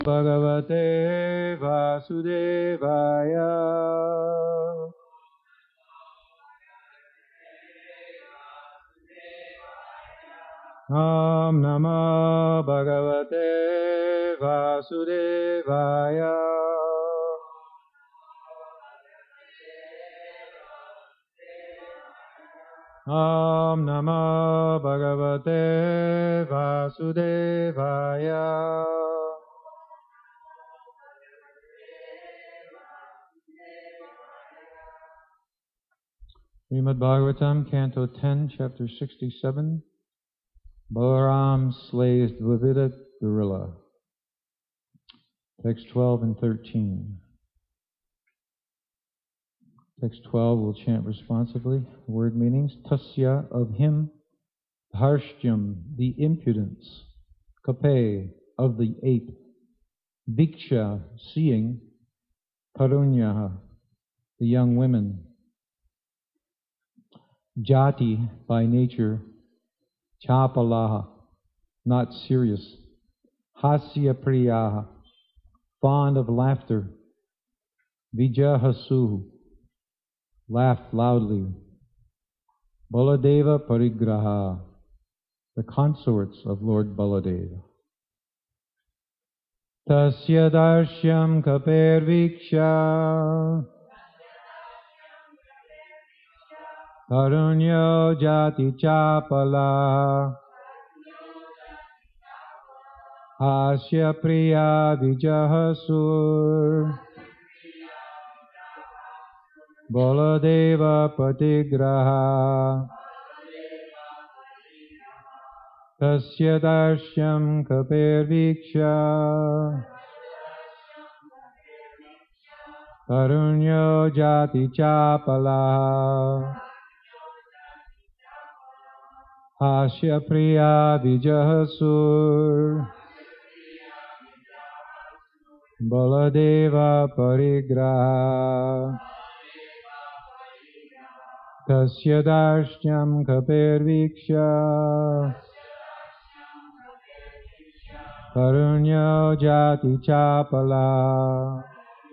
Bhagavate Vasudevaya. Om Namah Bhagavate Vasudevaya. Om Namah Bhagavate Vasudevaya. Srimad Bhagavatam, Canto 10, Chapter 67. Balaram slays Dvivida gorilla. Text 12 and 13. Text 12 will chant responsively. Word meanings. Tasya, of him. Dharshtyam, the impudence. Kape, of the ape. Viksha, seeing. Tarunyaha, the young women. Jati, by nature. Chapalaha, not serious. Hasya priyaha, fond of laughter. Vijahasuhu, laugh loudly. Baladeva parigraha, the consorts of Lord Baladeva. Tasya darshyam kaper viksha, tarunyo jati chapala, hasya priya vijahasur, Baladeva patigraha. Tasya darshyam kaper viksha, tarunyo jati chapala, hasya priya vijahasur, Baladeva parigraha. Tasya darshyam kaper viksha, tarunyo jati chapala,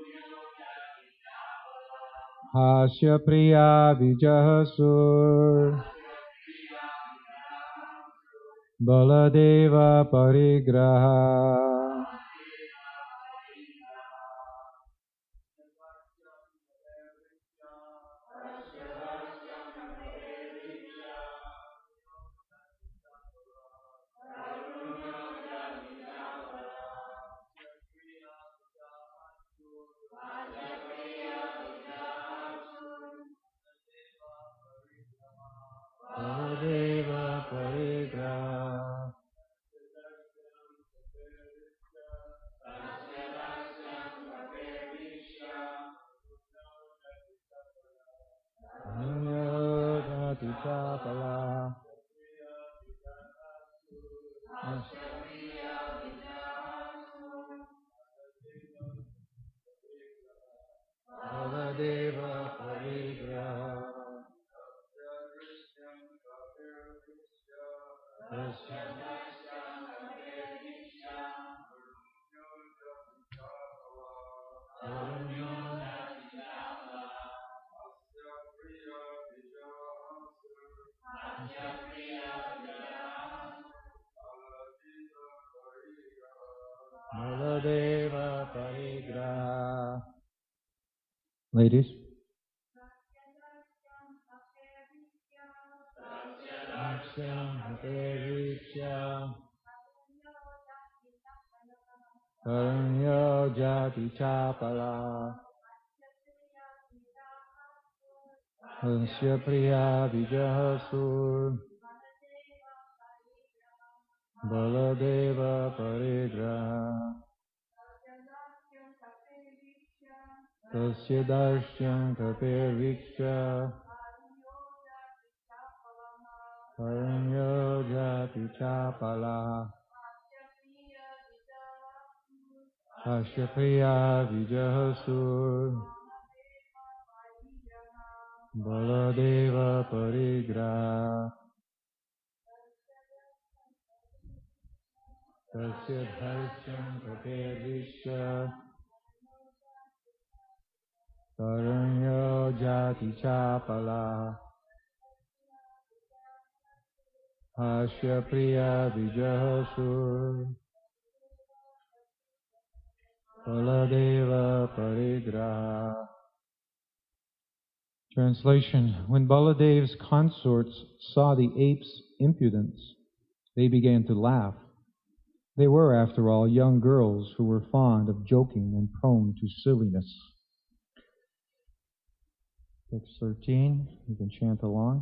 hasya priya vijahasur, Baladeva parigraha. Baladeva parigraha. Tarunyo jati chapala, Baladeva parigraha. Baladeva parigraha. Ladies. Tarunyo jati chapala, hasya priya vijahasur, Baladeva parigraha. Tasya darshyam kaper viksha, tarunyo jati chapala, hasya priya vijahasur, Baladeva parigraha. tasya dharsam kapevisya taranyo jati chapala hasya priya vijahasur Baladeva parigraha. Translation: When Baladev's consorts saw the apes' impudence, they began to laugh. They were, after all, young girls who were fond of joking and prone to silliness. Text 13, you can chant along.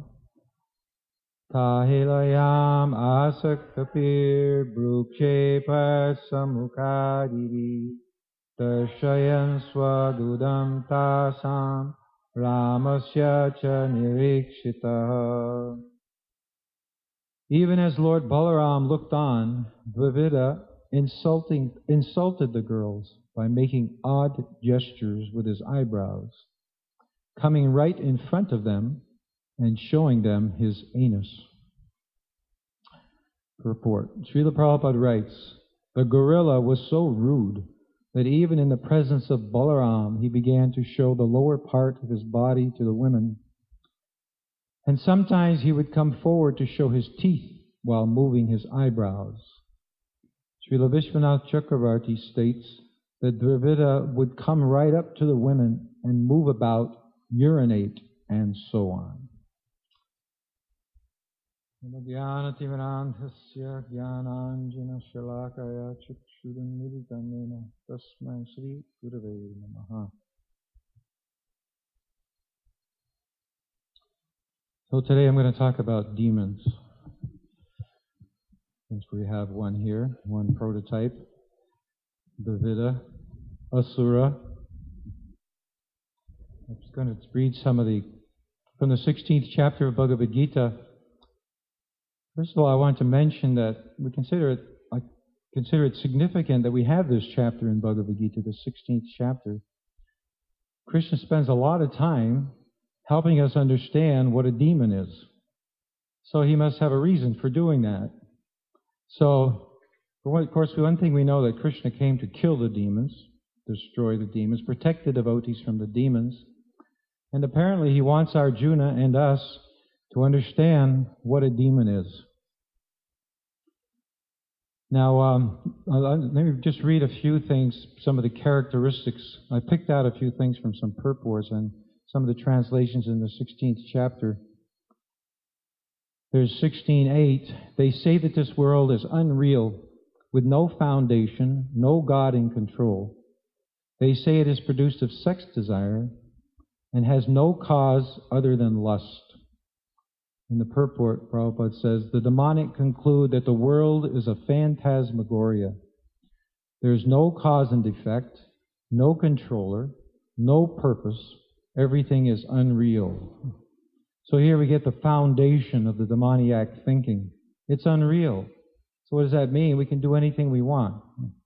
Tahilayam asaktapir brukshepa samukadivi darshayan swadudam tasam ramasya cha nirikshitah. Even as Lord Balaram looked on, Dvivida insulted the girls by making odd gestures with his eyebrows, coming right in front of them and showing them his anus. Purport. Srila Prabhupada writes, the gorilla was so rude that even in the presence of Balaram, he began to show the lower part of his body to the women. And sometimes he would come forward to show his teeth while moving his eyebrows. Srila Vishwanath Chakravarti states that Dvivida would come right up to the women and move about, urinate, and so on. So today I'm going to talk about demons. Since we have one here, one prototype, Dvivida, Asura. I'm just going to read some of from the 16th chapter of Bhagavad Gita. First of all, I want to mention that I consider it significant that we have this chapter in Bhagavad Gita, the 16th chapter. Krishna spends a lot of time helping us understand what a demon is. So he must have a reason for doing that. So, of course, one thing we know that Krishna came to kill the demons, destroy the demons, protect the devotees from the demons. And apparently he wants Arjuna and us to understand what a demon is. Now, let me just read a few things, some of the characteristics. I picked out a few things from some purports and some of the translations in the 16th chapter. There's 16:8. They say that this world is unreal, with no foundation, no God in control. They say it is produced of sex desire and has no cause other than lust. In the purport, Prabhupada says, the demonic conclude that the world is a phantasmagoria. There is no cause and effect, no controller, no purpose. Everything is unreal. So here we get the foundation of the demoniac thinking. It's unreal. So what does that mean? We can do anything we want.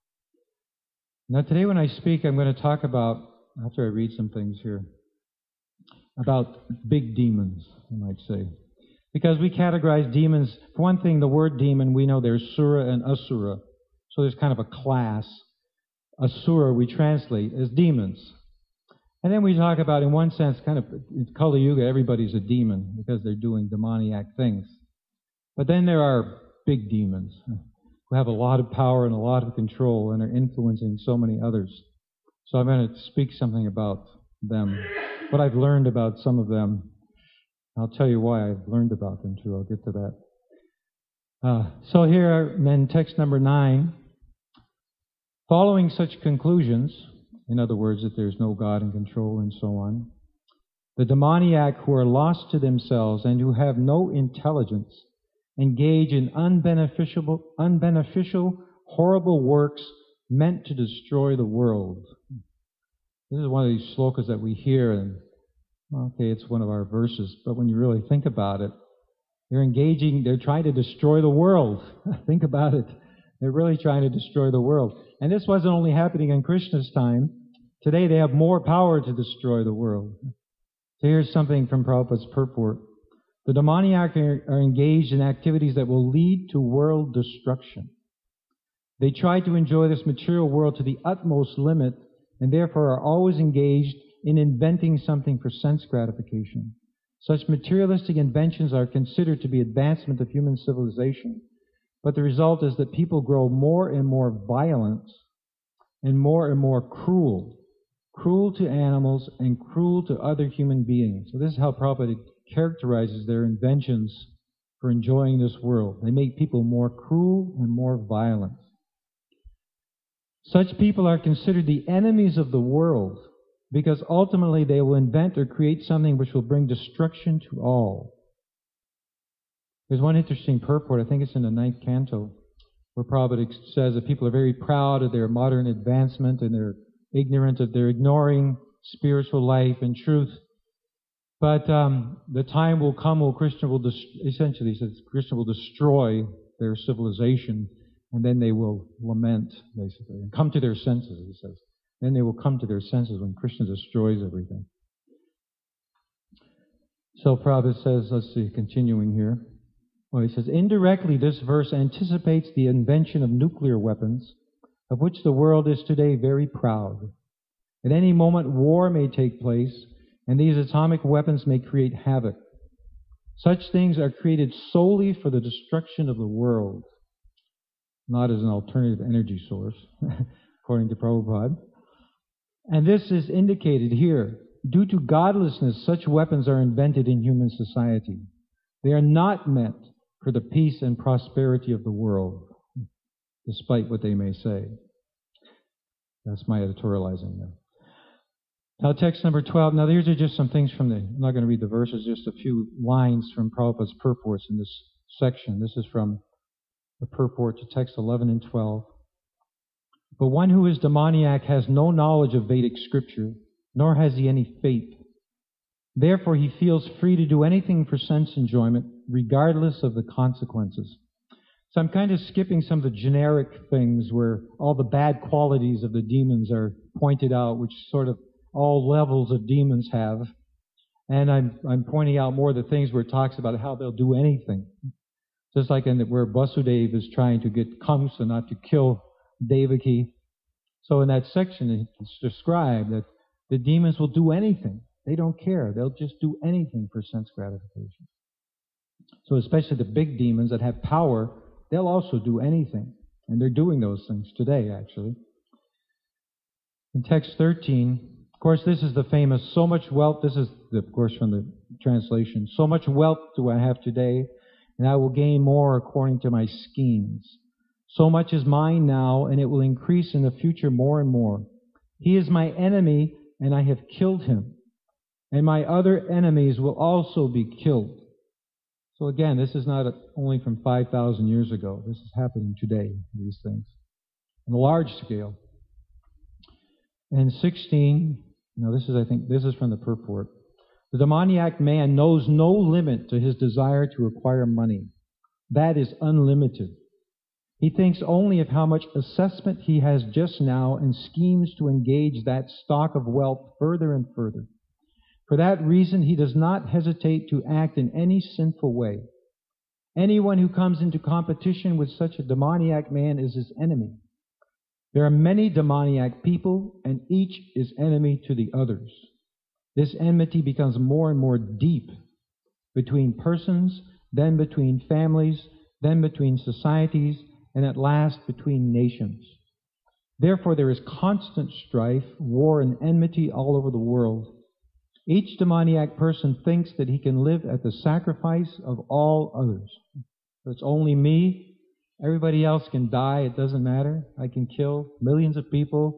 Now today when I speak, I'm going to talk about, after I read some things here, about big demons, I might say. Because we categorize demons, for one thing, the word demon, we know there's Sura and Asura. So there's kind of a class. Asura we translate as demons. And then we talk about, in one sense, kind of, in Kali Yuga, everybody's a demon because they're doing demoniac things. But then there are big demons who have a lot of power and a lot of control and are influencing so many others. So I'm going to speak something about them, what I've learned about some of them. I'll tell you why I've learned about them too. I'll get to that. So here in text number 9, following such conclusions, in other words, that there's no God in control and so on, the demoniac who are lost to themselves and who have no intelligence engage in unbeneficial, horrible works meant to destroy the world. This is one of these slokas that we hear, and okay, it's one of our verses, but when you really think about it, they're trying to destroy the world. Think about it. They're really trying to destroy the world. And this wasn't only happening in Krishna's time. Today they have more power to destroy the world. So here's something from Prabhupada's purport. The demoniac are engaged in activities that will lead to world destruction. They try to enjoy this material world to the utmost limit and therefore are always engaged in inventing something for sense gratification. Such materialistic inventions are considered to be advancement of human civilization, but the result is that people grow more and more violent and more cruel to animals and cruel to other human beings. So this is how Prabhupada characterizes their inventions for enjoying this world. They make people more cruel and more violent. Such people are considered the enemies of the world because ultimately they will invent or create something which will bring destruction to all. There's one interesting purport, I think it's in the 9th canto, where Prabhupada says that people are very proud of their modern advancement and they're ignoring spiritual life and truth. But the time will come when Krishna will destroy their civilization, and then they will lament, basically, and come to their senses, he says. Then they will come to their senses when Krishna destroys everything. So Prabhupada says, let's see, continuing here. Well, he says, indirectly this verse anticipates the invention of nuclear weapons, of which the world is today very proud. At any moment, war may take place, and these atomic weapons may create havoc. Such things are created solely for the destruction of the world, not as an alternative energy source, according to Prabhupada. And this is indicated here. Due to godlessness, such weapons are invented in human society. They are not meant for the peace and prosperity of the world, despite what they may say. That's my editorializing there. Now, text number 12. Now, these are just some things from I'm not going to read the verses, just a few lines from Prabhupada's purports in this section. This is from the purport to text 11 and 12. But one who is demoniac has no knowledge of Vedic scripture, nor has he any faith. Therefore, he feels free to do anything for sense enjoyment, regardless of the consequences. So I'm kind of skipping some of the generic things where all the bad qualities of the demons are pointed out, which sort of all levels of demons have. And I'm pointing out more the things where it talks about how they'll do anything. Just like where Vasudeva is trying to get Kamsa not to kill Devaki. So in that section, it's described that the demons will do anything. They don't care. They'll just do anything for sense gratification. So especially the big demons that have power, they'll also do anything. And they're doing those things today, actually. In text 13, of course, this is the famous, so much wealth, this is, of course, from the translation, so much wealth do I have today, and I will gain more according to my schemes. So much is mine now, and it will increase in the future more and more. He is my enemy, and I have killed him. And my other enemies will also be killed. So again, this is not only from 5,000 years ago. This is happening today, these things, on a large scale. And 16, this is from the purport. The demoniac man knows no limit to his desire to acquire money. That is unlimited. He thinks only of how much assessment he has just now and schemes to engage that stock of wealth further and further. For that reason, he does not hesitate to act in any sinful way. Anyone who comes into competition with such a demoniac man is his enemy. There are many demoniac people, and each is enemy to the others. This enmity becomes more and more deep between persons, then between families, then between societies, and at last between nations. Therefore, there is constant strife, war, and enmity all over the world. Each demoniac person thinks that he can live at the sacrifice of all others. So it's only me. Everybody else can die. It doesn't matter. I can kill millions of people.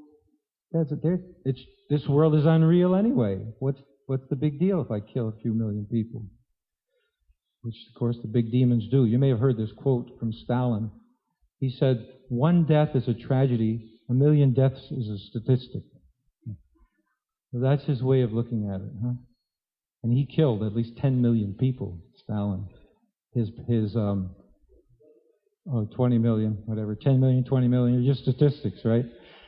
This world is unreal anyway. What's the big deal if I kill a few million people? Which, of course, the big demons do. You may have heard this quote from Stalin. He said, "One death is a tragedy. 1,000,000 deaths is a statistic." So that's his way of looking at it, huh? And he killed at least 10 million people, Stalin. His 20 million, whatever, 10 million, 20 million, are just statistics, right?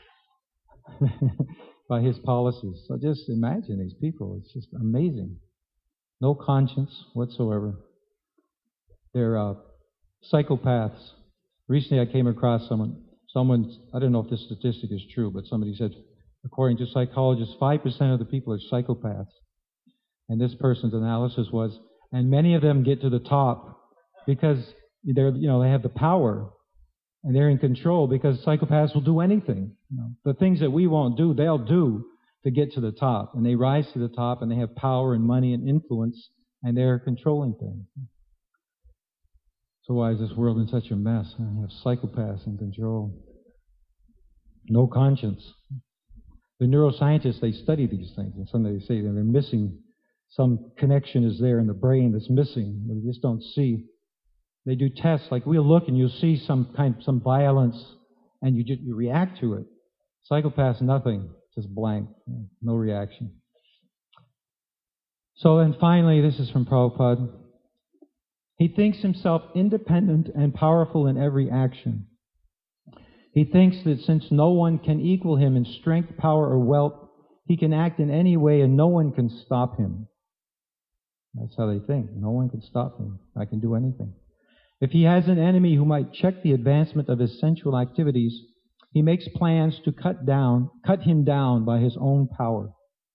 By his policies. So just imagine these people. It's just amazing. No conscience whatsoever. They're psychopaths. Recently I came across I don't know if this statistic is true, but somebody said, according to psychologists, 5% of the people are psychopaths. And this person's analysis was, and many of them get to the top because they have the power and they're in control, because psychopaths will do anything. The things that we won't do, they'll do to get to the top. And they rise to the top and they have power and money and influence and they're controlling things. So why is this world in such a mess? We have psychopaths in control. No conscience. The neuroscientists, they study these things, and sometimes they say that they're missing. Some connection is there in the brain that's missing. We just don't see. They do tests, like we'll look and you'll see some violence, and you react to it. Psychopaths, nothing, just blank, no reaction. So then finally, this is from Prabhupada. He thinks himself independent and powerful in every action. He thinks that since no one can equal him in strength, power, or wealth, he can act in any way and no one can stop him. That's how they think. No one can stop him. I can do anything. If he has an enemy who might check the advancement of his sensual activities, he makes plans to cut him down by his own power.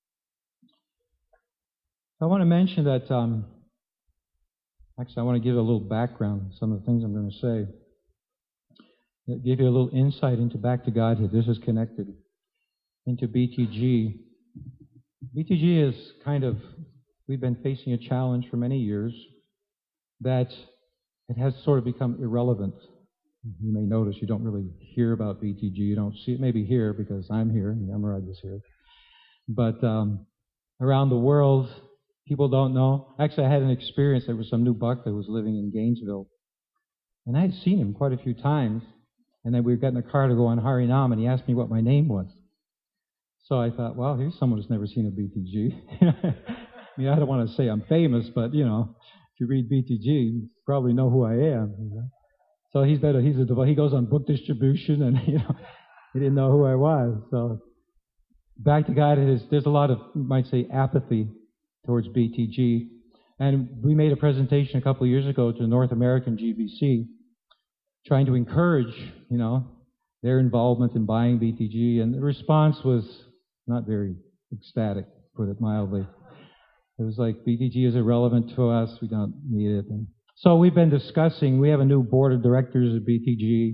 I want to mention that, actually I want to give a little background, some of the things I'm going to say. Give you a little insight into Back to Godhead. This is connected into BTG. BTG is we've been facing a challenge for many years that it has sort of become irrelevant. You may notice you don't really hear about BTG. You don't see it maybe here because I'm here and Yamaraj is here. But around the world, people don't know. Actually, I had an experience. There was some new buck that was living in Gainesville. And I had seen him quite a few times. And then we got in a car to go on Harinam, and he asked me what my name was. So I thought, well, here's someone who's never seen a BTG. I don't want to say I'm famous, but, if you read BTG, you probably know who I am. So he goes on book distribution, and, he didn't know who I was. So Back to God, there's a lot of, you might say, apathy towards BTG. And we made a presentation a couple of years ago to the North American GBC, trying to encourage, their involvement in buying BTG, and the response was not very ecstatic, to put it mildly. It was like, BTG is irrelevant to us, we don't need it. And so we've been discussing, we have a new board of directors at BTG,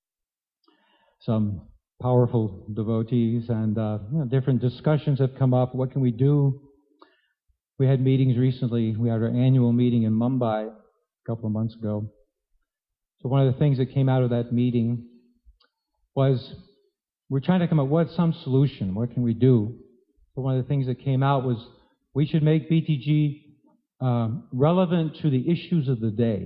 some powerful devotees, and different discussions have come up. What can we do? We had meetings recently. We had our annual meeting in Mumbai a couple of months ago. So one of the things that came out of that meeting was we're trying to come up with some solution. What can we do? So one of the things that came out was we should make BTG relevant to the issues of the day.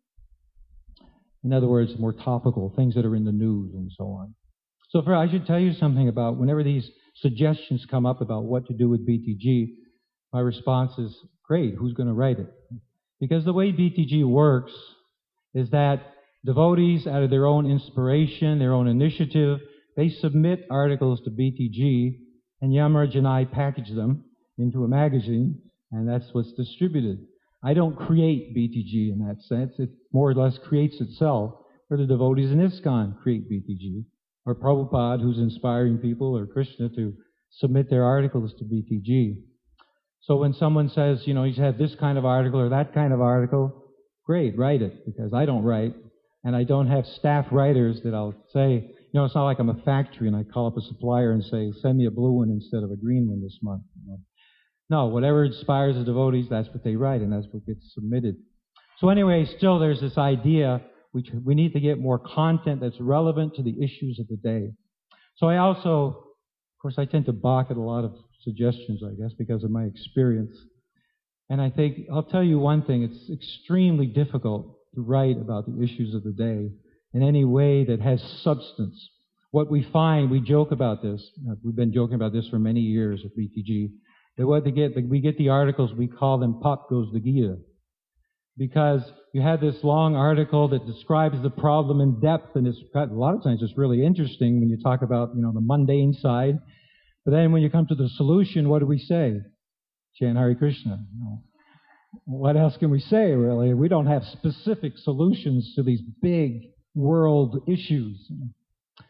In other words, more topical, things that are in the news and so on. So I should tell you something about whenever these suggestions come up about what to do with BTG, my response is, great, who's going to write it? Because the way BTG works is that devotees, out of their own inspiration, their own initiative, they submit articles to BTG, and Yamaraj and I package them into a magazine, and that's what's distributed. I don't create BTG in that sense. It more or less creates itself, where the devotees in ISKCON create BTG, or Prabhupada, who's inspiring people, or Krishna to submit their articles to BTG. So when someone says, you have this kind of article or that kind of article, great, write it, because I don't write. And I don't have staff writers that I'll say, it's not like I'm a factory and I call up a supplier and say, send me a blue one instead of a green one this month. No, whatever inspires the devotees, that's what they write and that's what gets submitted. So anyway, still there's this idea, we need to get more content that's relevant to the issues of the day. So I also, of course, I tend to balk at a lot of suggestions, I guess, because of my experience. And I think, I'll tell you one thing, it's extremely difficult to write about the issues of the day in any way that has substance. What we find, we joke about this, we've been joking about this for many years at BTG, that we get the articles, we call them Pop Goes the Gita. Because you have this long article that describes the problem in depth, and a lot of times it's really interesting when you talk about, the mundane side. But then when you come to the solution, what do we say? Chant Hare Krishna. What else can we say, really? We don't have specific solutions to these big world issues.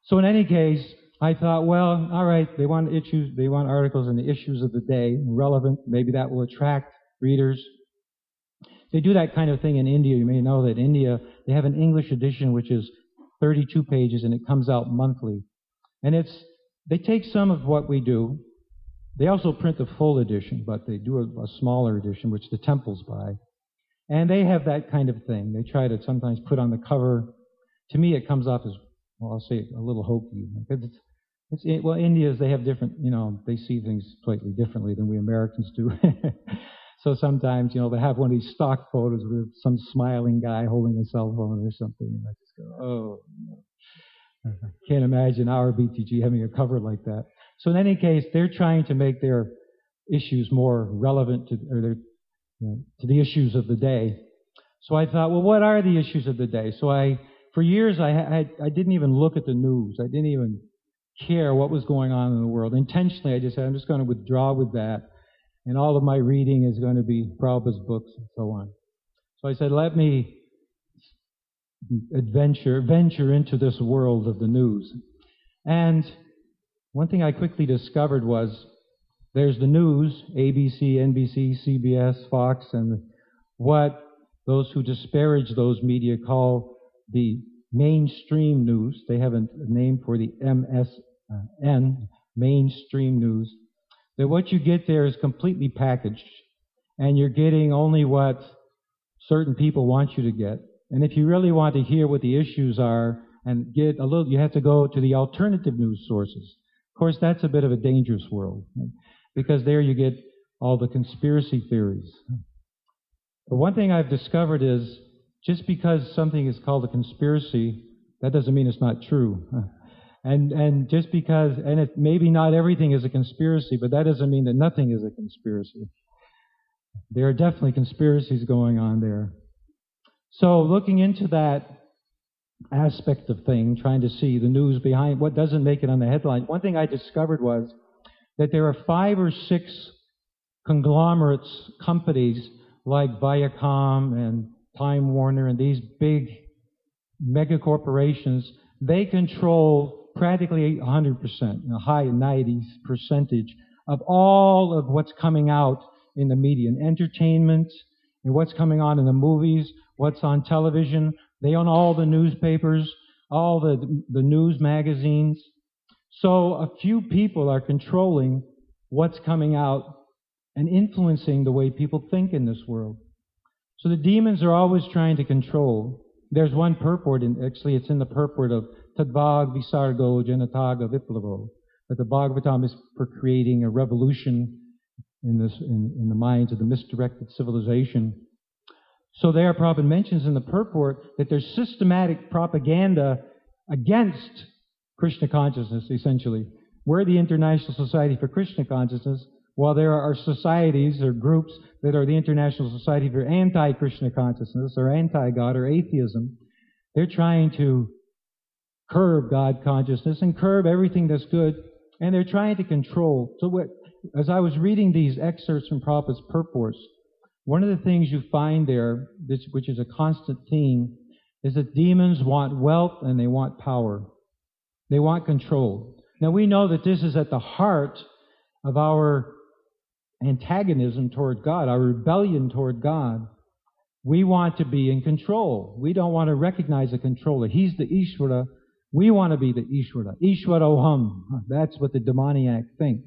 So in any case, I thought, well, all right, they want articles in the issues of the day, relevant. Maybe that will attract readers. They do that kind of thing in India. You may know that India, they have an English edition which is 32 pages and it comes out monthly. And they take some of what we do. They also print the full edition, but they do a smaller edition, which the temples buy. And they have that kind of thing. They try to sometimes put on the cover. To me, it comes off as, well, I'll say a little hokey. Well, India's, they have different, they see things slightly differently than we Americans do. So sometimes, they have one of these stock photos with some smiling guy holding a cell phone or something. And I just go, oh, no. Can't imagine our BTG having a cover like that. So in any case, they're trying to make their issues more relevant to the issues of the day. So I thought, well, what are the issues of the day? So for years, I didn't even look at the news. I didn't even care what was going on in the world. Intentionally, I just said, I'm just going to withdraw with that. And all of my reading is going to be Prabhupada's books and so on. So I said, let me venture into this world of the news. And one thing I quickly discovered was there's the news, ABC, NBC, CBS, Fox, and what those who disparage those media call the mainstream news. They have a name for the MSN, mainstream news. That what you get there is completely packaged, and you're getting only what certain people want you to get. And if you really want to hear what the issues are and get a little, you have to go to the alternative news sources. Of course, that's a bit of a dangerous world, because there you get all the conspiracy theories. But one thing I've discovered is just because something is called a conspiracy, that doesn't mean it's not true. And just because, maybe not everything is a conspiracy, but that doesn't mean that nothing is a conspiracy. There are definitely conspiracies going on there. So looking into that aspect of things, trying to see the news behind what doesn't make it on the headline, one thing I discovered was that there are 5 or 6 conglomerates, companies like Viacom and Time Warner and these big mega corporations. They control practically 100%, a high 90s percentage of all of what's coming out in the media, in entertainment, and what's coming on in the movies, what's on television. They own all the newspapers, all the news magazines. So a few people are controlling what's coming out and influencing the way people think in this world. So the demons are always trying to control. There's one purport, actually it's in the purport of Tadvag Visargo Janataga Viplavo, that the Bhagavatam is for creating a revolution in the minds of the misdirected civilization. So there, Prabhupada mentions in the purport that there's systematic propaganda against Krishna consciousness, essentially. We're the International Society for Krishna Consciousness, while there are societies or groups that are the International Society for Anti-Krishna Consciousness or Anti-God or Atheism. They're trying to curb God consciousness and curb everything that's good, and they're trying to control. So as I was reading these excerpts from Prabhupada's purports, one of the things you find there, which is a constant theme, is that demons want wealth and they want power. They want control. Now we know that this is at the heart of our antagonism toward God, our rebellion toward God. We want to be in control. We don't want to recognize a controller. He's the Ishvara. We want to be the Ishvara. Ishvaroham. That's what the demoniac think.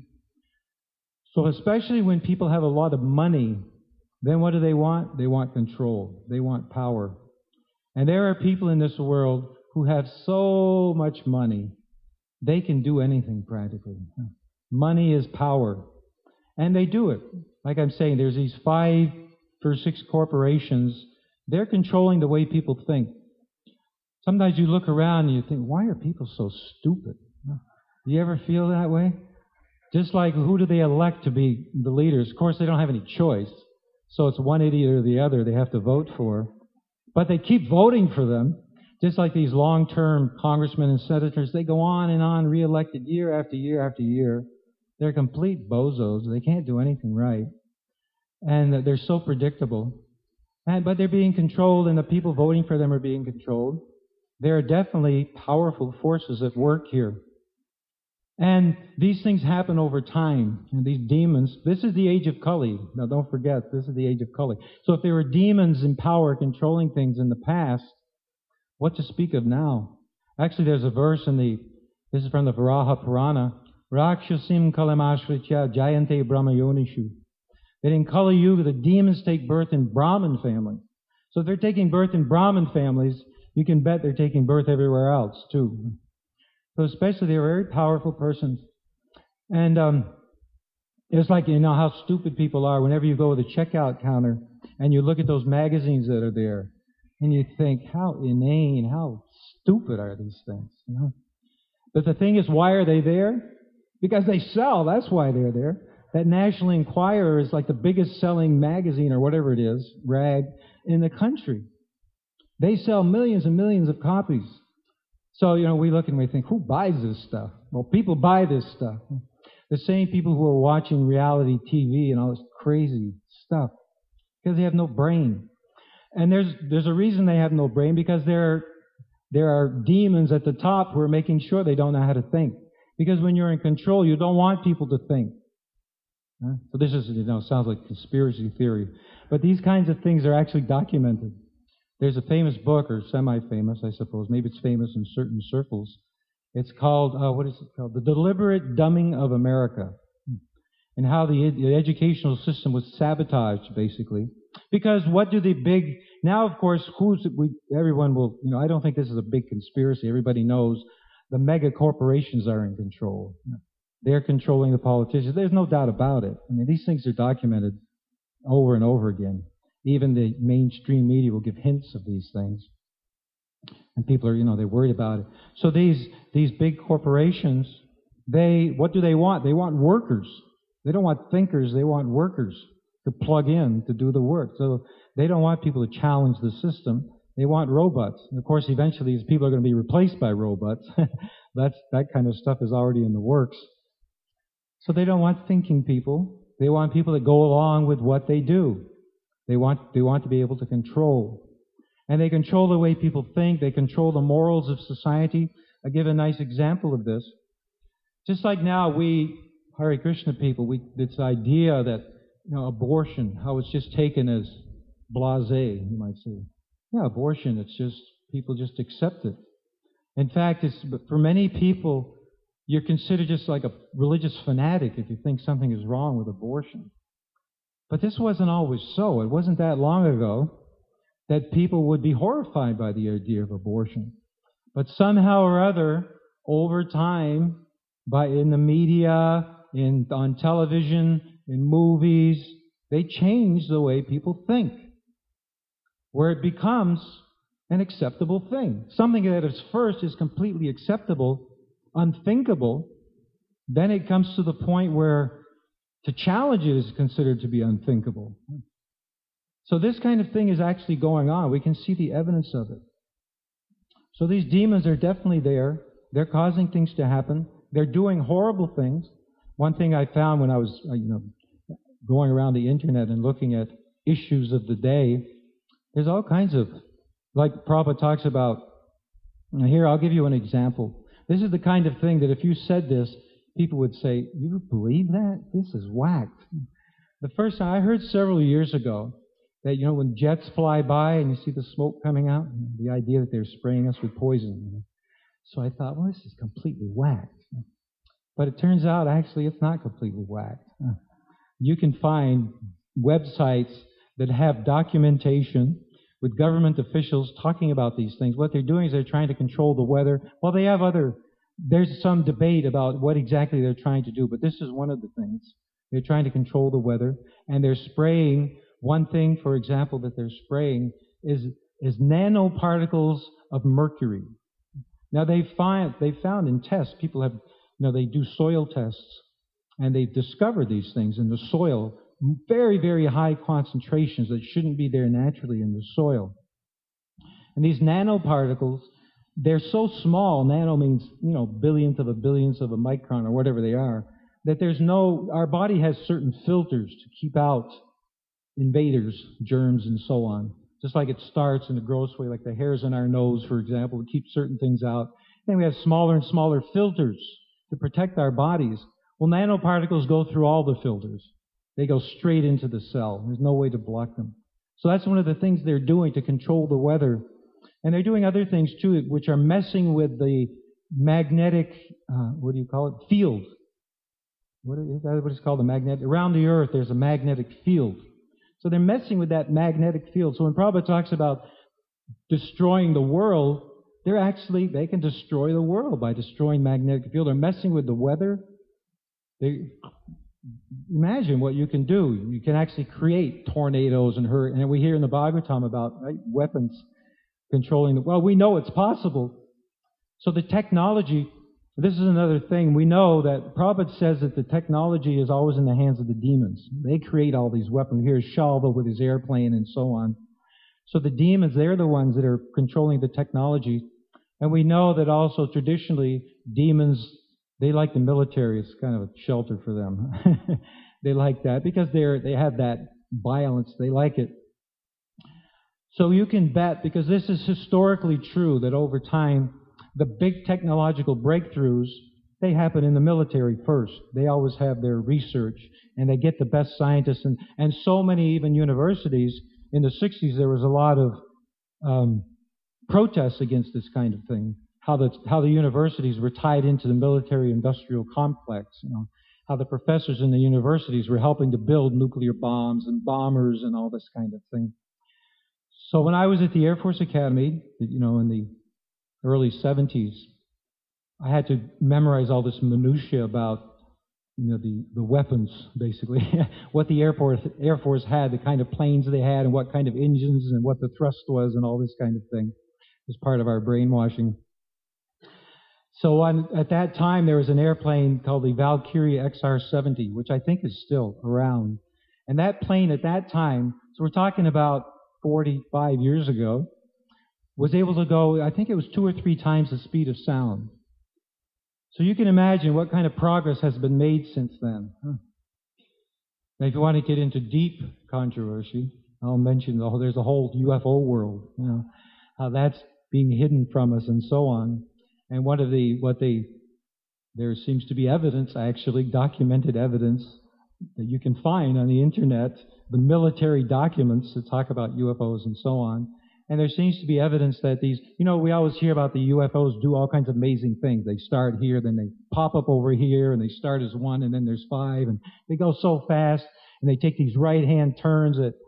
So especially when people have a lot of money, then what do they want? They want control. They want power. And there are people in this world who have so much money, they can do anything practically. Money is power. And they do it. Like I'm saying, there's these 5 or 6 corporations. They're controlling the way people think. Sometimes you look around and you think, why are people so stupid? Do you ever feel that way? Just like, who do they elect to be the leaders? Of course, they don't have any choice. So it's one idiot or the other they have to vote for. But they keep voting for them. Just like these long-term congressmen and senators, they go on and on, re-elected year after year after year. They're complete bozos. They can't do anything right. And they're so predictable. But they're being controlled, and the people voting for them are being controlled. There are definitely powerful forces at work here. And these things happen over time. And these demons, this is the age of Kali. Now don't forget, this is the age of Kali. So if there were demons in power controlling things in the past, what to speak of now? Actually, there's a verse this is from the Varaha Purana, Rakshasim kalamashritya jayante brahmayonishu. That in Kali Yuga, the demons take birth in Brahmin families. So if they're taking birth in Brahmin families, you can bet they're taking birth everywhere else, too. So especially, they're very powerful persons. And it's like, you know how stupid people are whenever you go to the checkout counter and you look at those magazines that are there, and you think, how inane, how stupid are these things, you know? But the thing is, why are they there? Because they sell, that's why they're there. That National Enquirer is like the biggest selling magazine, or whatever it is, rag, in the country. They sell millions and millions of copies. So, you know, we look and we think, who buys this stuff? Well, people buy this stuff. The same people who are watching reality TV and all this crazy stuff, because they have no brain. And there's a reason they have no brain, because there are demons at the top who are making sure they don't know how to think. Because when you're in control, you don't want people to think. So this is, you know, sounds like conspiracy theory. But these kinds of things are actually documented. There's a famous book, or semi-famous, I suppose. Maybe it's famous in certain circles. It's called, what is it called? The Deliberate Dumbing of America. And how the educational system was sabotaged, basically. Because what do now, of course, everyone will, you know, I don't think this is a big conspiracy. Everybody knows the mega corporations are in control. They're controlling the politicians. There's no doubt about it. I mean, these things are documented over and over again. Even the mainstream media will give hints of these things. And people are, you know, they're worried about it. So these big corporations, what do they want? They want workers. They don't want thinkers. They want workers to plug in to do the work. So they don't want people to challenge the system. They want robots. And of course, eventually these people are going to be replaced by robots. That kind of stuff is already in the works. So they don't want thinking people. They want people that go along with what they do. They want to be able to control. And they control the way people think. They control the morals of society. I give a nice example of this. Just like now, we, Hare Krishna people, this idea that, you know, abortion, how it's just taken as blasé, you might say. Yeah, abortion, it's just, people just accept it. In fact, for many people, you're considered just like a religious fanatic if you think something is wrong with abortion. But this wasn't always so. It wasn't that long ago that people would be horrified by the idea of abortion. But somehow or other, over time, in the media, on television, in movies, they change the way people think, where it becomes an acceptable thing. Something that at first is completely acceptable, unthinkable, then it comes to the point where to challenge it is considered to be unthinkable. So this kind of thing is actually going on. We can see the evidence of it. So these demons are definitely there. They're causing things to happen. They're doing horrible things. One thing I found when I was going around the internet and looking at issues of the day, there's all kinds of, like Prabhupada talks about, here I'll give you an example. This is the kind of thing that if you said this, people would say, you believe that? This is whacked. The first time I heard several years ago that, you know, when jets fly by and you see the smoke coming out, the idea that they're spraying us with poison. So I thought, well, this is completely whacked. But it turns out, actually, it's not completely whacked. You can find websites that have documentation with government officials talking about these things. What they're doing is they're trying to control the weather. Well, there's some debate about what exactly they're trying to do, but this is one of the things. They're trying to control the weather, and they're spraying. One thing, for example, that they're spraying is nanoparticles of mercury. Now, they found in tests, people have, they do soil tests, and they've discovered these things in the soil, very, very high concentrations that shouldn't be there naturally in the soil. And these nanoparticles, they're so small, nano means, billionth of a micron or whatever they are, that our body has certain filters to keep out invaders, germs, and so on. Just like it starts in a gross way, like the hairs in our nose, for example, we keep certain things out. Then we have smaller and smaller filters to protect our bodies. Well, nanoparticles go through all the filters. They go straight into the cell. There's no way to block them. So that's one of the things they're doing to control the weather. And they're doing other things too, which are messing with the magnetic, field. What is that? What it's called? The magnetic. Around the earth, there's a magnetic field. So they're messing with that magnetic field. So when Prabhupada talks about destroying the world, they can destroy the world by destroying magnetic field. They're messing with the weather. Imagine what you can do. You can actually create tornadoes and hurricanes. And we hear in the Bhagavatam about weapons controlling the... Well, we know it's possible. So the technology... This is another thing. We know that Prabhupada says that the technology is always in the hands of the demons. They create all these weapons. Here's Shalva with his airplane and so on. So the demons, they're the ones that are controlling the technology. And we know that also traditionally, demons, they like the military. It's kind of a shelter for them. They like that because they have that violence. They like it. So you can bet, because this is historically true, that over time, the big technological breakthroughs, they happen in the military first. They always have their research, and they get the best scientists. And so many, even universities, in the 60s, there was a lot of protests against this kind of thing. How the universities were tied into the military-industrial complex. How the professors in the universities were helping to build nuclear bombs and bombers and all this kind of thing. So when I was at the Air Force Academy, in the early 70s, I had to memorize all this minutia about, the weapons, basically, what the Air Force had, the kind of planes they had, and what kind of engines, and what the thrust was, and all this kind of thing. It was part of our brainwashing. So at that time, there was an airplane called the Valkyrie XR-70, which I think is still around. And that plane at that time, so we're talking about 45 years ago, was able to go, I think it was 2 or 3 times the speed of sound. So you can imagine what kind of progress has been made since then. Now, if you want to get into deep controversy, I'll mention there's a whole UFO world, how that's being hidden from us and so on. And there seems to be evidence, actually, documented evidence that you can find on the internet, the military documents that talk about UFOs and so on. And there seems to be evidence that these, we always hear about the UFOs do all kinds of amazing things. They start here, then they pop up over here, and they start as 1, and then there's 5, and they go so fast, and they take these right-hand turns at,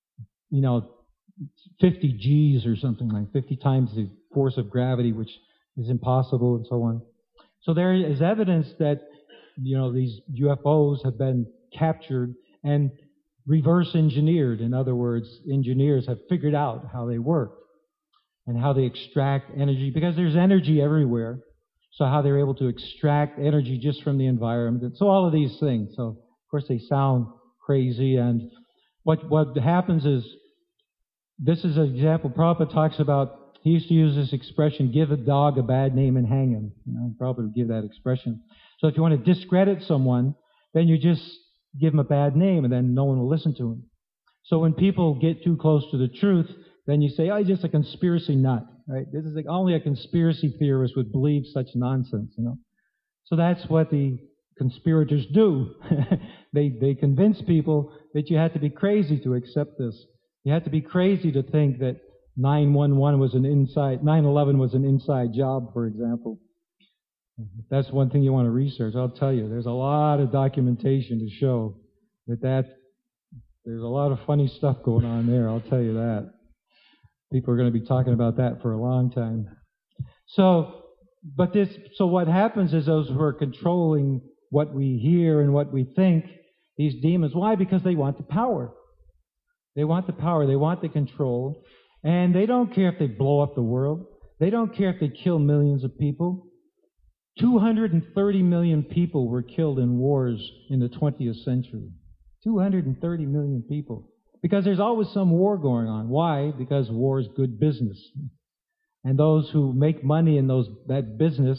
50 Gs or something like 50 times the force of gravity, which is impossible, and so on. So there is evidence that, these UFOs have been captured and reverse engineered. In other words, engineers have figured out how they work and how they extract energy, because there's energy everywhere. So how they're able to extract energy just from the environment. So all of these things. So of course they sound crazy. And what happens is, this is an example Prabhupada talks about. He used to use this expression, give a dog a bad name and hang him. Prabhupada would give that expression. So if you want to discredit someone, then you just give him a bad name, and then no one will listen to him. So when people get too close to the truth, then you say, he's just a conspiracy nut, right? This is only a conspiracy theorist would believe such nonsense, So that's what the conspirators do. They convince people that you have to be crazy to accept this. You have to be crazy to think that 9/11 was an inside job, for example. If that's one thing you want to research, I'll tell you, there's a lot of documentation to show that there's a lot of funny stuff going on there, I'll tell you that. People are going to be talking about that for a long time. So what happens is those who are controlling what we hear and what we think, these demons, why? Because they want the power. They want the power, they want the control, and they don't care if they blow up the world. They don't care if they kill millions of people. 230 million people were killed in wars in the 20th century. 230 million people. Because there's always some war going on. Why? Because war is good business. And those who make money in that business,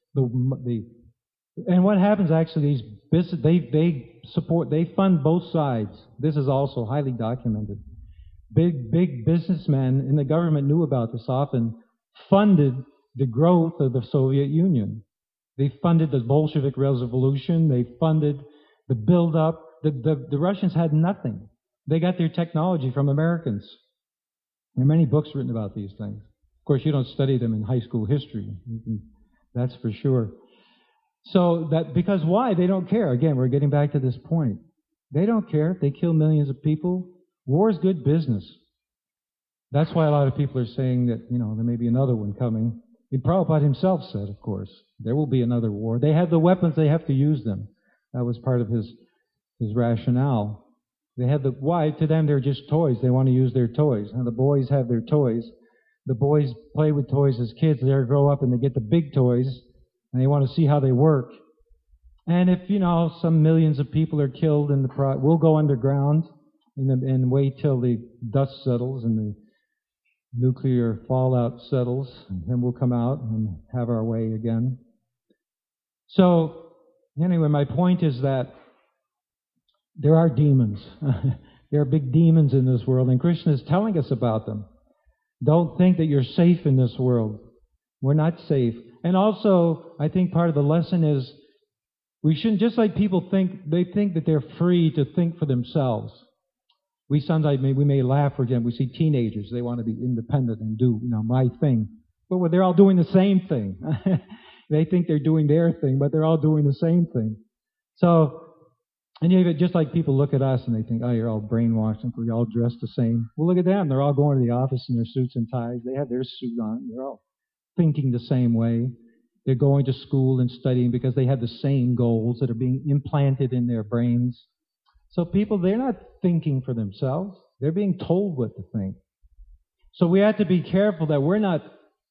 and what happens actually, they fund both sides. This is also highly documented. big businessmen in the government knew about this often, funded the growth of the Soviet Union. They funded the Bolshevik Revolution. They funded the build-up. The Russians had nothing. They got their technology from Americans. There are many books written about these things. Of course, you don't study them in high school history. That's for sure. So because why? They don't care. Again, we're getting back to this point. They don't care if they kill millions of people. War is good business. That's why a lot of people are saying that, there may be another one coming. Prabhupada himself said, of course, there will be another war. They have the weapons, they have to use them. That was part of his rationale. They have why? To them, they're just toys. They want to use their toys. And the boys have their toys. The boys play with toys as kids. They grow up and they get the big toys, and they want to see how they work. And if, some millions of people are killed we'll go underground and wait till the dust settles and the nuclear fallout settles, and then we'll come out and have our way again. So, anyway, my point is that there are demons. There are big demons in this world, and Krishna is telling us about them. Don't think that you're safe in this world. We're not safe. And also, I think part of the lesson is we shouldn't, just like people think, they think that they're free to think for themselves. We sometimes we may laugh, for example, we see teenagers, they want to be independent and do, my thing. But they're all doing the same thing. They think they're doing their thing, but they're all doing the same thing. So, and just like people look at us and they think, oh, you're all brainwashed and you're all dressed the same. Well, look at them. They're all going to the office in their suits and ties. They have their suit on. They're all thinking the same way. They're going to school and studying because they have the same goals that are being implanted in their brains. So people, they're not thinking for themselves. They're being told what to think. So we have to be careful that we're not,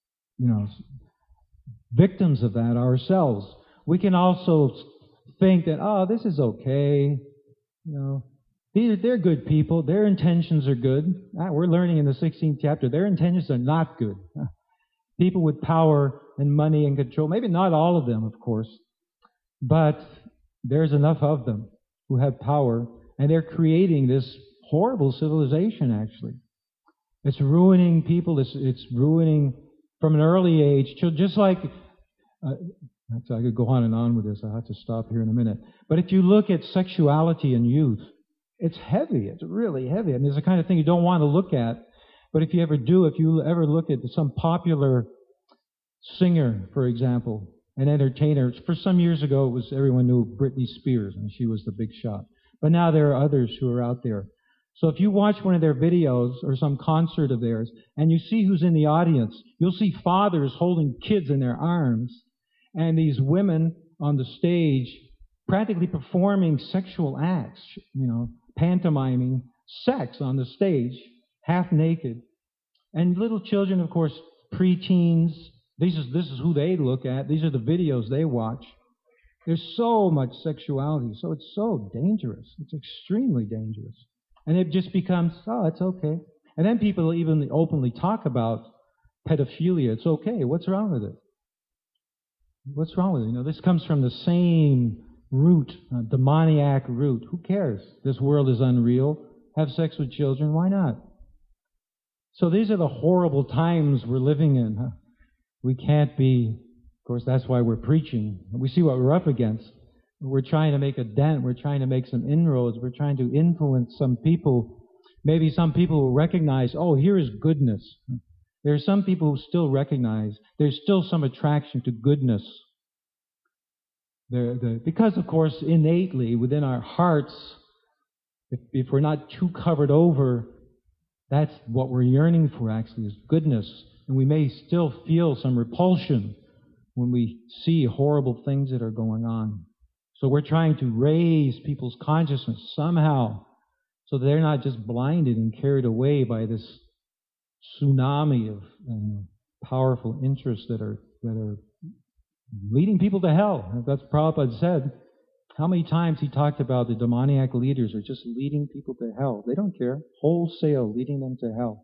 victims of that ourselves. We can also think that, oh, this is okay. They're good people. Their intentions are good. We're learning in the 16th chapter, their intentions are not good. People with power and money and control, maybe not all of them, of course, but there's enough of them who have power, and they're creating this horrible civilization, actually. It's ruining people. It's ruining from an early age. Just like, I could go on and on with this. I'll have to stop here in a minute. But if you look at sexuality in youth, it's heavy. It's really heavy. And it's the kind of thing you don't want to look at. But if you ever look at some popular singer, for example, an entertainer. For some years ago, everyone knew Britney Spears, and she was the big shot. But now there are others who are out there. So if you watch one of their videos or some concert of theirs, and you see who's in the audience, you'll see fathers holding kids in their arms, and these women on the stage practically performing sexual acts, pantomiming sex on the stage, half naked. And little children, of course, preteens, this is who they look at. These are the videos they watch. There's so much sexuality, so it's so dangerous. It's extremely dangerous. And it just becomes, oh, it's okay. And then people even openly talk about pedophilia. It's okay. What's wrong with it? What's wrong with it? This comes from the same root, demoniac root. Who cares? This world is unreal. Have sex with children. Why not? So these are the horrible times we're living in. We can't be, of course, that's why we're preaching. We see what we're up against. We're trying to make a dent. We're trying to make some inroads. We're trying to influence some people. Maybe some people will recognize, oh, here is goodness. There are some people who still recognize there's still some attraction to goodness. Because, of course, innately within our hearts, if we're not too covered over, that's what we're yearning for, actually, is goodness. And we may still feel some repulsion when we see horrible things that are going on. So we're trying to raise people's consciousness somehow so that they're not just blinded and carried away by this tsunami of powerful interests that are leading people to hell. That's what Prabhupada said. How many times he talked about the demoniac leaders are just leading people to hell. They don't care. Wholesale, leading them to hell.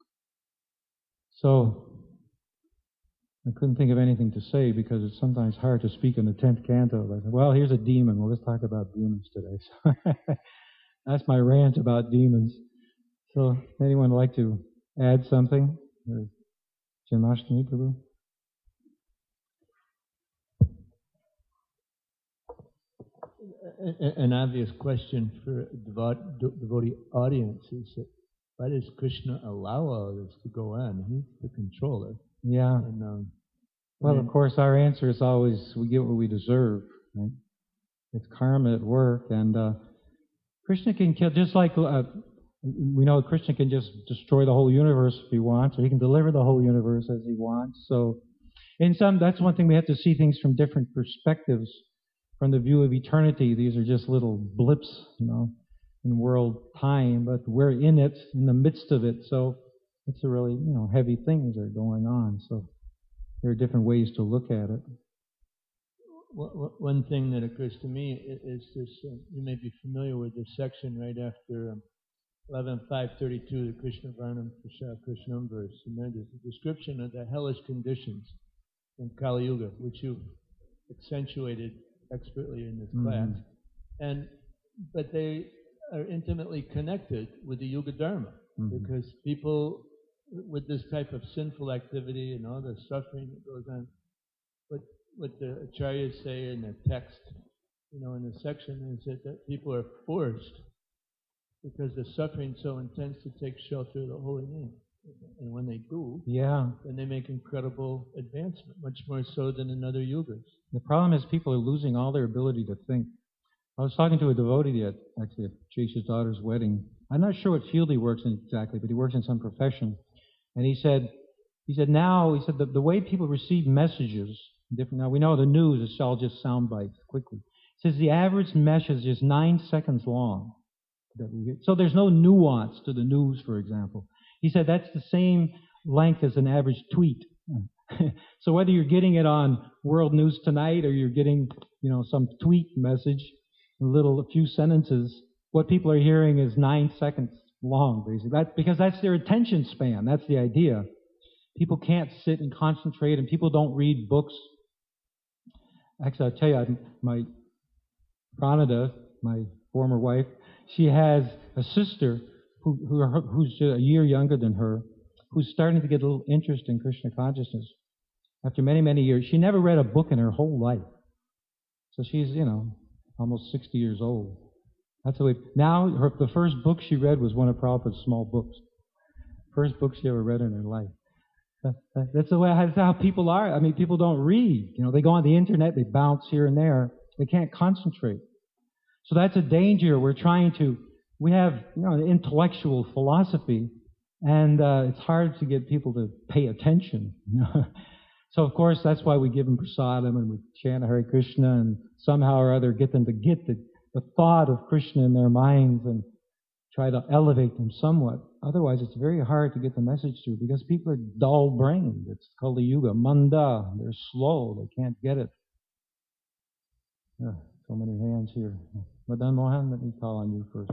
So, I couldn't think of anything to say because it's sometimes hard to speak in the 10th canto. Like, well, here's a demon. Well, let's talk about demons today. So that's my rant about demons. So, anyone would like to add something? Or Janmashtami, Prabhu? An obvious question for a devotee audience is that why does Krishna allow all this to go on? He's the controller. Yeah. And, well, of course, our answer is always we get what we deserve. Right? It's karma at work, and Krishna can kill, just like we know Krishna can just destroy the whole universe if he wants, or he can deliver the whole universe as he wants. So, that's one thing we have to see things from different perspectives. From the view of eternity, these are just little blips, in world time, but we're in it, in the midst of it. So it's a really, heavy things are going on. So there are different ways to look at it. One thing that occurs to me is this, you may be familiar with this section right after 11.532, the Krishna Varnam Prasad Krishnam verse. And there's a description of the hellish conditions in Kali Yuga, which you've accentuated expertly in this class. But they are intimately connected with the Yuga Dharma, because people with this type of sinful activity and all the suffering that goes on, what the acharyas say in the text, in the section, is that people are forced, because the suffering is so intense, to take shelter of the holy name. And when they do, then they make incredible advancement, much more so than in other yugas. The problem is people are losing all their ability to think. I was talking to a devotee at Chaitya's daughter's wedding. I'm not sure what field he works in exactly, but he works in some profession. And he said the way people receive messages, different. Now we know the news is all just sound bites quickly. He says the average message is 9 seconds long that we get. So there's no nuance to the news, for example. He said that's the same length as an average tweet. So whether you're getting it on World News Tonight or you're getting, some tweet message, a few sentences, what people are hearing is 9 seconds long, basically. Because that's their attention span. That's the idea. People can't sit and concentrate, and people don't read books. Actually, I'll tell you, my Pranada, my former wife, she has a sister who's a year younger than her, who's starting to get a little interest in Krishna consciousness. After many, many years, she never read a book in her whole life. So she's, almost 60 years old. That's the way. Now, the first book she read was one of Prabhupada's small books. First book she ever read in her life. That's the way. That's how people are. I mean, people don't read. They go on the internet, they bounce here and there. They can't concentrate. So that's a danger. We have, an intellectual philosophy, and it's hard to get people to pay attention. So, of course, that's why we give them prasadam and we chant Hare Krishna and somehow or other get them to get the thought of Krishna in their minds and try to elevate them somewhat. Otherwise, it's very hard to get the message through because people are dull-brained. It's Kali Yuga, manda. They're slow. They can't get it. So many hands here. Madan Mohan, let me call on you first.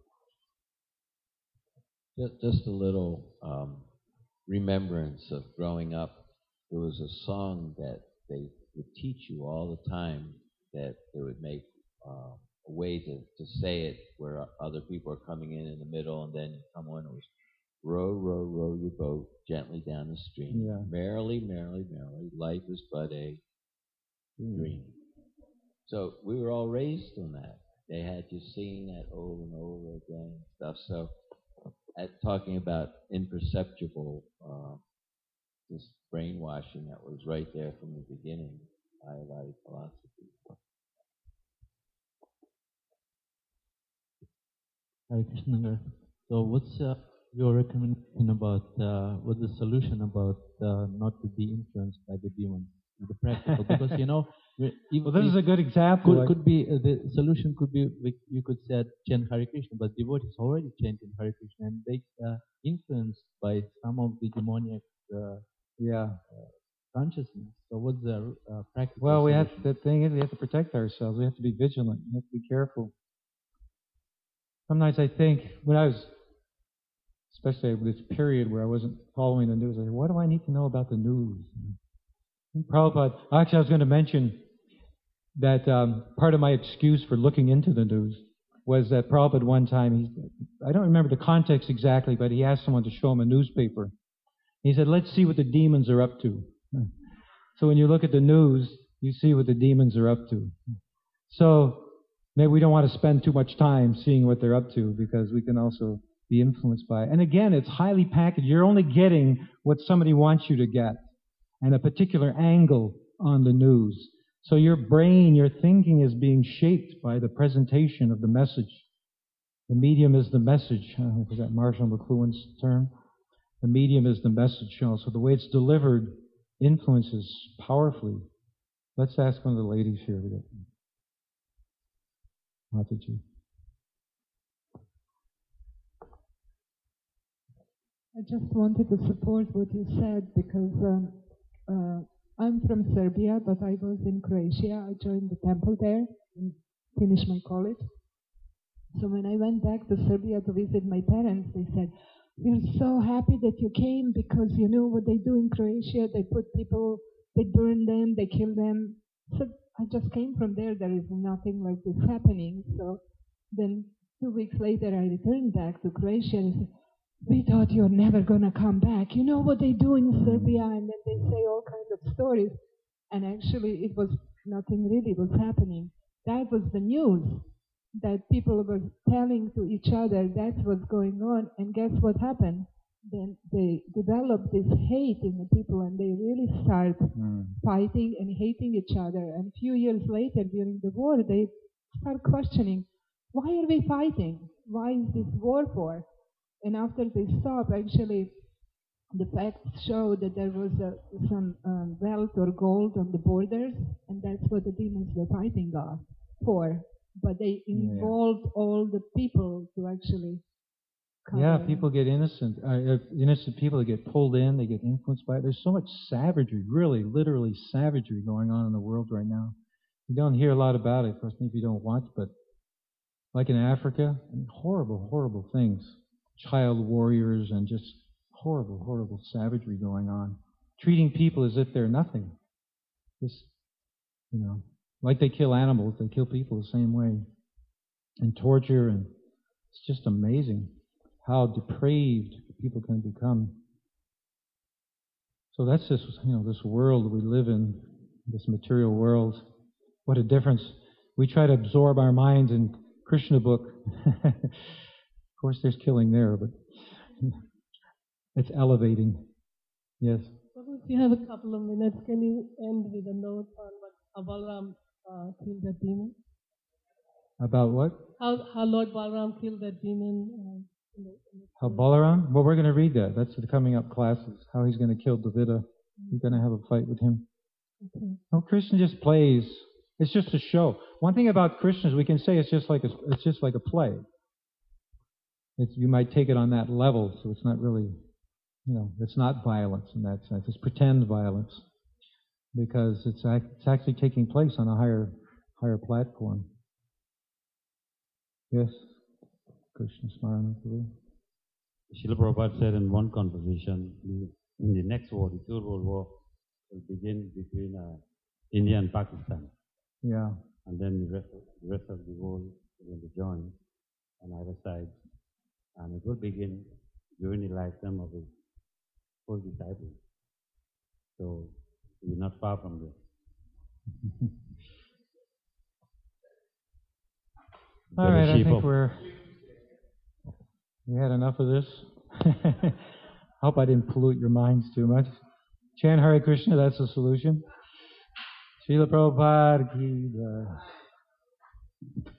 Just a little remembrance of growing up. There was a song that they would teach you all the time, that they would make a way to say it where other people are coming in the middle, and then someone was, row, row, row your boat gently down the stream. Yeah. Merrily, merrily, merrily, life is but a dream. So we were all raised on that. They had you singing that over and over again and stuff. So talking about imperceptible, this brainwashing that was right there from the beginning, Ayurvedic philosophy. Hare Krishna. So what's your recommendation about, what's the solution about not to be influenced by the demons in the practical? Because, this is a good example. Could be, the solution could be, you could say, chant Hare Krishna, but devotees already chanting Hare Krishna, and they influenced by some of the demoniac consciousness. So what's the practical solution? The thing is, we have to protect ourselves. We have to be vigilant. We have to be careful. Sometimes I think, when I was, especially with this period where I wasn't following the news, I said, what do I need to know about the news? And Prabhupada, actually I was going to mention that part of my excuse for looking into the news was that Prabhupada one time, I don't remember the context exactly, but he asked someone to show him a newspaper. He said, let's see what the demons are up to. So when you look at the news, you see what the demons are up to. So maybe we don't want to spend too much time seeing what they're up to, because we can also be influenced by it. And again, it's highly packaged. You're only getting what somebody wants you to get, and a particular angle on the news. So your brain, your thinking is being shaped by the presentation of the message. The medium is the message. Was that Marshall McLuhan's term? The medium is the message. So the way it's delivered influences powerfully. Let's ask one of the ladies here. Mataji. I just wanted to support what you said, because I'm from Serbia, but I was in Croatia. I joined the temple there and finished my college. So when I went back to Serbia to visit my parents, they said, we're so happy that you came, because you know what they do in Croatia. They put people, they burn them, they kill them. So I just came from there. There is nothing like this happening. So then 2 weeks later, I returned back to Croatia and said, we thought you're never going to come back. You know what they do in Serbia? And then they say all kinds of stories. And actually, it was nothing really was happening. That was the news that people were telling to each other. That's what's going on. And guess what happened? Then they developed this hate in the people, and they really start fighting and hating each other. And a few years later, during the war, they start questioning, why are we fighting? Why is this war for? And after they stopped, actually, the facts show that there was some wealth or gold on the borders, and that's what the demons were fighting for. But they involved all the people to actually come. Yeah, people get innocent people that get pulled in, they get influenced by it. There's so much savagery, really, literally savagery going on in the world right now. You don't hear a lot about it, of course, maybe you don't watch, but like in Africa, horrible, horrible things. Child warriors and just horrible, horrible savagery going on. Treating people as if they're nothing. Just, like they kill animals, they kill people the same way. And torture, and it's just amazing how depraved people can become. So that's just, this world we live in, this material world. What a difference. We try to absorb our minds in Krishna book. Of course, there's killing there, but it's elevating. Yes. Well, if you have a couple of minutes, can you end with a note on how Balaram killed that demon? About what? How Lord Balaram killed that demon. How Balaram? Well, we're going to read that. That's the coming up classes. How he's going to kill Dravida. You're going to have a fight with him. Okay. No, Krishna just plays. It's just a show. One thing about Krishna is we can say it's just like a play. You might take it on that level, so it's not really, it's not violence in that sense. It's pretend violence, because it's actually taking place on a higher platform. Yes, Krishna Smarana Prabhu. Srila Prabhupada said in one conversation, in the next war, the Third World War, will begin between India and Pakistan. Yeah. And then the rest of the world will join on either side. And it will begin during the lifetime of his full disciples. So we're not far from this. All right, I think we had enough of this. Hope I didn't pollute your minds too much. Chant Hare Krishna, that's the solution. Srila Prabhupada ki jai.